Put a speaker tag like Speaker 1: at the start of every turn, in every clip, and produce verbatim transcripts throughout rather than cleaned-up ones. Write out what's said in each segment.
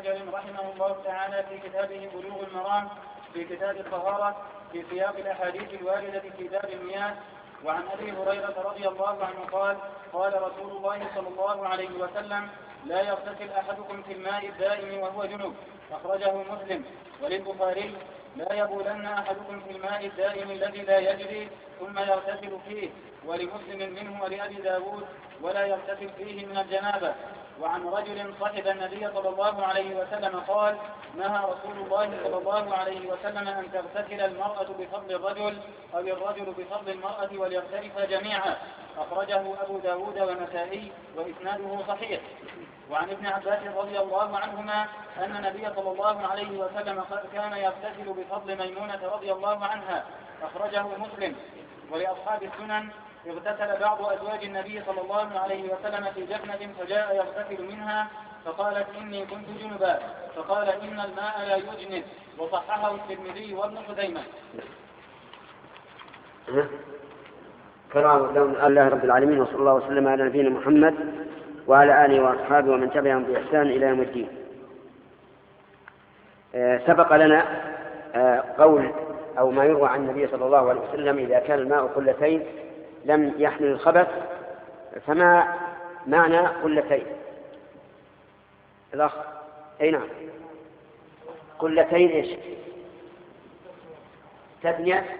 Speaker 1: حجر رحمه الله تعالى في كتابه بلوغ المرام في كتاب الطهارة في سياق الأحاديث الواردة في باب المياه. وعن أبي هريرة رضي الله عنه قال قال رسول الله صلى الله عليه وسلم لا يغتسل أحدكم في الماء الدائم وهو جنب، أخرجه مسلم. وللبخاري لا يبولن أحدكم في الماء الدائم الذي لا يجري ثم يغتسل فيه. ولمسلم منه ولأبي داود ولا يغتسل فيه من الجنابة. وعن رجل صحب النبي صلى الله عليه وسلم قال نهى رسول الله صلى الله عليه وسلم أن تغتسل المرأة بفضل الرجل أو الرجل بفضل المرأة وليغترفا جميعا، أخرجه أبو داود والنسائي وإسناده صحيح. وعن ابن عباس رضي الله عنهما أن النبي صلى الله عليه وسلم كان يغتسل بفضل ميمونة رضي الله عنها، أخرجه مسلم. ولأصحاب السنن اغتسل بعض أزواج النبي صلى الله عليه وسلم في جفنة فجاء يغتسل منها فقالت إني كنت جنبا، فقال إن الماء لا يجنب، وصححه الترمذي وابن خزيمة.
Speaker 2: كلام الله رب العالمين، وصلى الله وسلم على نبينا محمد وعلى آله وأصحابه ومن تبعهم بإحسان إلى يوم الدين. سبق لنا قول أو ما يروى عن النبي صلى الله عليه وسلم إذا كان الماء قلتين لم يحمل الخبث، فما معنى قلتين؟ الأخ أي نعم، قلتين إيش؟ تبنية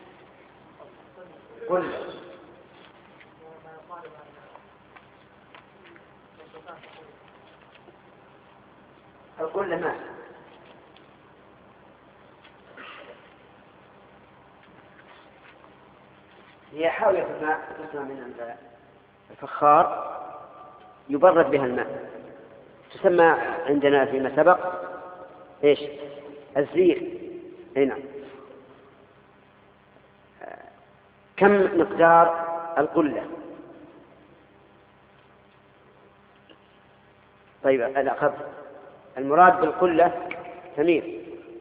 Speaker 2: قل القلة ماء. هي حاوية الماء تسمى من الفخار يبرد بها الماء، تسمى عندنا فيما سبق إيش؟ الزير. هنا كم مقدار القلة؟ طيب الأخذ المراد بالقلة ثمير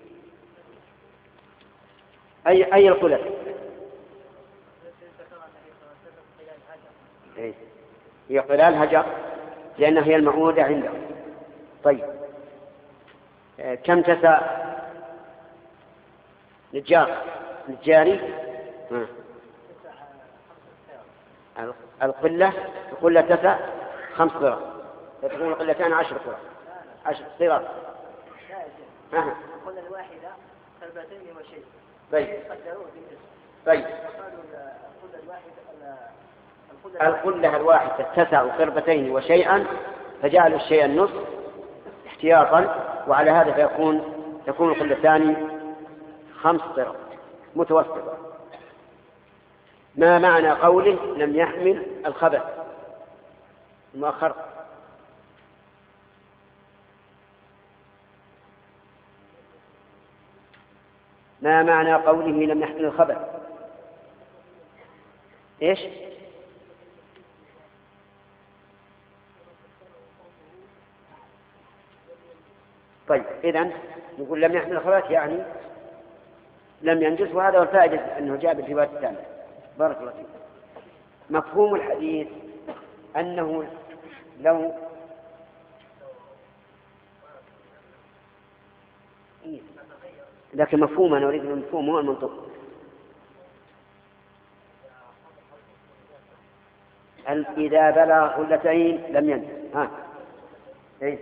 Speaker 2: أي أي القلة؟ هي قلال هجر لأنها هي المعودة عنده. طيب كم تسع نجار نجاري؟ القلة القلة تسع خمس قرى، تكون القلتان عشر قرى، عشر قرى.
Speaker 3: القلة الواحدة قربتين وشيء.
Speaker 2: طيب طيب القلة الواحدة تسع قربتين وشيئا، فجعلوا الشيء النصف احتياطا، وعلى هذا فيكون تكون القلتان خمس قرى متوسطة. ما معنى قوله لم يحمل الخبث المؤخر؟ ما معنى قوله لم يحمل الخبث؟ ايش؟ طيب إذن نقول لم يحمل الخبث يعني لم ينجس، وهذا هو الفائدة أنه جاء بالرواية الثانية. بارك الله فيك. مفهوم الحديث أنه لو لكن مفهوم، أنا أريد المفهوم هو المنطق. إذا بلغ قلتين لم ينجس. ها إيه؟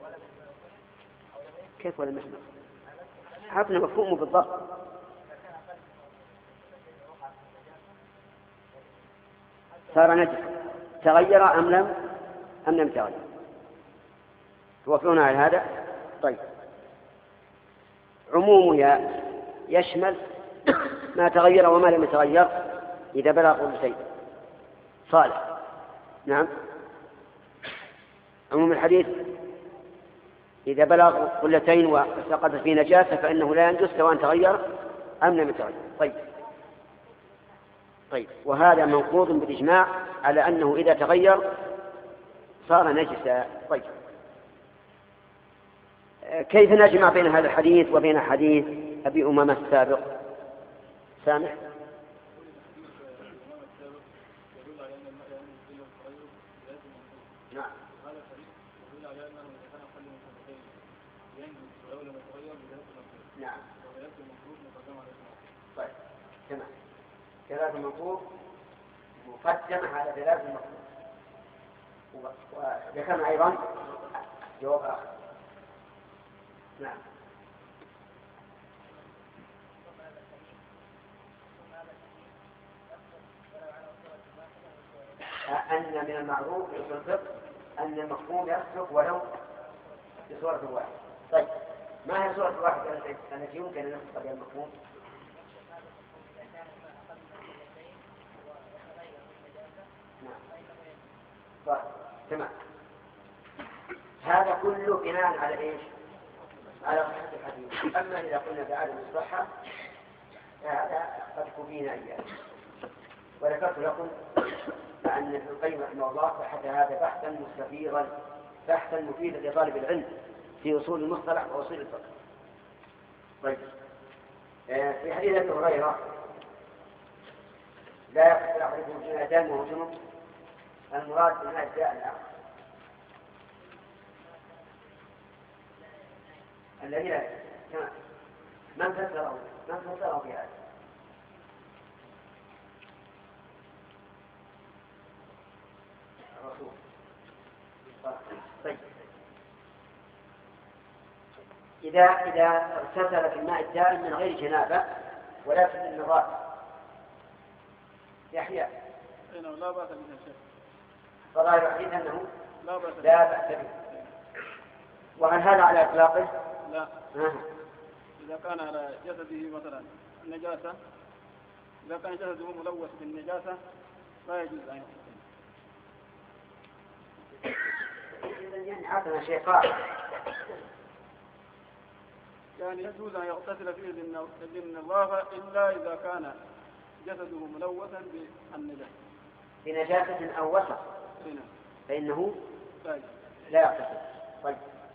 Speaker 2: كيف ولم يحمل؟ عرفنا مفهومه بالضبط. صار نجس، تغير أم لم أم لم تغير؟ توافقون على هذا؟ طيب عمومها يشمل ما تغير وما لم يتغير إذا بلغ قلتين. صالح. نعم. عموم الحديث إذا بلغ قلتين وسقط في نجاسة فإنه لا ينجس سواء تغير أم لم يتغير. طيب طيب وهذا منقوض بالإجماع على أنه إذا تغير صار نجسا. طيب كيف نجمع بين هذا الحديث وبين حديث أبي أمامة السابق؟ سامح. نعم. طيب تمام. دلالة المطلوب مقدمة على دلالة المطلوب. وذكرنا أيضا جواب آخر. نعم. أن من المعروف في أصول الفقه أن المفهوم يصدق ولو بصورة واحدة. طيب ما هي صورة الواحدة التي يمكن أن نصدق بها المفهوم؟ نعم. طيب تمام. هذا كله بناء على إيش؟ على صحة الحديث. أما إذا قلنا بعدم الصحة فهذا قد كفينا إياه. وذكرت لكم أن ابن القيم رحمه الله بحث هذا بحثا مستفيضا بحثا مفيدا لطالب العلم في أصول المصطلح وأصول الفقه. طيب في حديث ابي هريرة لا يقتل أحدكم جنتان وهو جنب، المراد بالماء الداء الآخر الذي لا من فسره من فسره في هذا؟ الرسول. طيب إذا إذا اغتسل في الماء الدائم من غير جنابة ولكن النظافة يحيى
Speaker 1: لا بأس به شيء.
Speaker 2: فظاهر الحديث أنه
Speaker 1: لا بأس
Speaker 2: لا بأس به. وهل هذا على إطلاقه؟
Speaker 1: لا.
Speaker 2: آه.
Speaker 1: إذا كان على جسده مثلا النجاسة، إذا كان جسده ملوث بالنجاسة لا يجوز أن يغتسل.
Speaker 2: يعني عطنا شيء قائم.
Speaker 1: يعني يجوز أن يغتسل فيه بالنظافة إلا إذا كان جسده ملوثا بالنجاسة
Speaker 2: بنجاسة أو وسخ فإنه
Speaker 1: طيب.
Speaker 2: لا يغتسل. طيب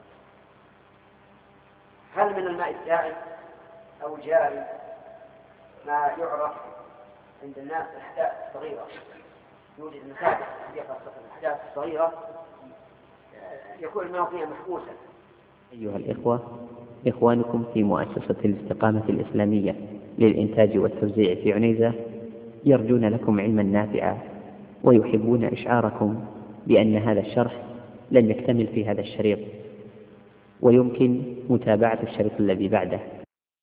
Speaker 2: هل من الماء الدائم أو جاري ما يعرف عند الناس الأحداث الصغيرة؟ يوجد مساجد الأحداث الصغيرة يكون الماء فيها محبوسا.
Speaker 4: أيها الإخوة، إخوانكم في مؤسسة الاستقامة الإسلامية للإنتاج والتوزيع في عنيزة يرجون لكم علما نافعا ويحبون إشعاركم بأن هذا الشرح لم يكتمل في هذا الشريط ويمكن متابعة الشريط الذي بعده.